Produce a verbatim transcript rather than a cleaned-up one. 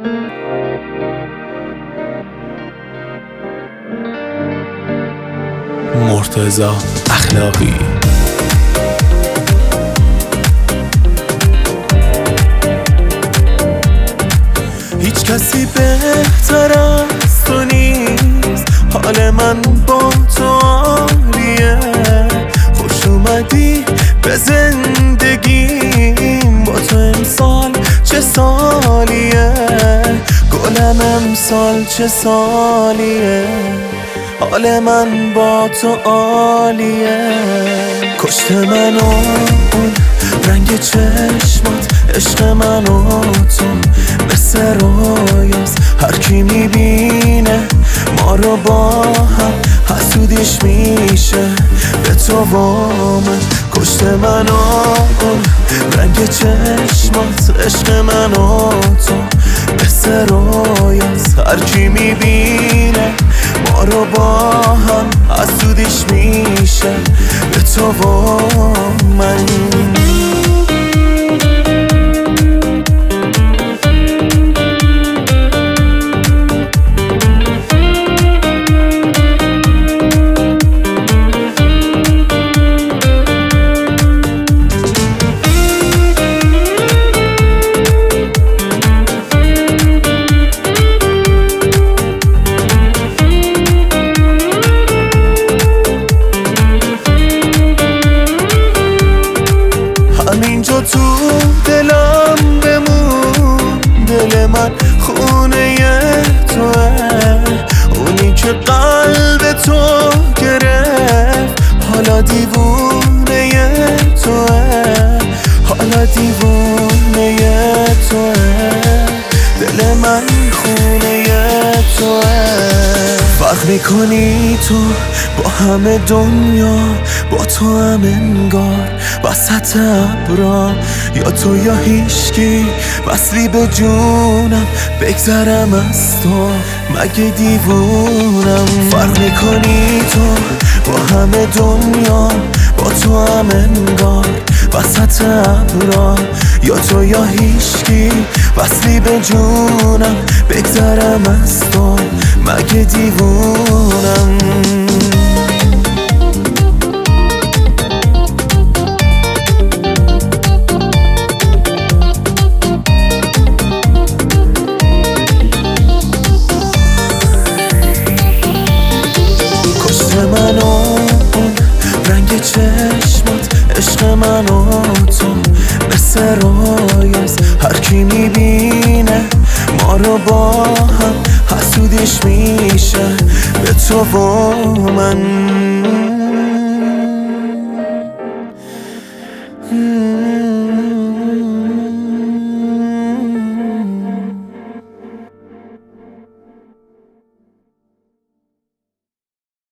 مرتضی اخلاقی. هیچ کسی بهتر از تو نیست، حال من با تو عالیه. خوش اومدی به زندگیم، با تو امسال چه سالیه، گلم امسال چه سالیه، حال من با تو عالیه. کشت منو اون رنگ چشمات، عشق منو تو مثل رویاست. هر کی میبینه ما رو با هم حسودیش میشه به تو و من. کشت منو اون رنگ چشمات، عشق منو تو مثل رویاست. هر کی میبینه ما رو با هم حسودیش میشه به تو و من. همینجا تو دلم بمون، دل من خونه توه، اونی که قلب تو گرفت حالا دیوونه توه، حالا دیوونه توه، دل من خونه توه. فرق میکنی تو با همه دنیا، با تو هم انگار وسط ابرا، یا تو یا هیشکی وصلی به جونم، بگذرم از تو مگه دیوونم. فرق میکنی تو با همه دنیا، با تو هم انگار وسط ابرا، یا تو یا هیشکی وصلی به جونم، بگذرم از تو مگه دیوونم. کشت منو اون رنگ چشمات، عشق منو تو مثل رویاست. هر کی میبینه ما رو با هم حسودیش میشه به تو و من.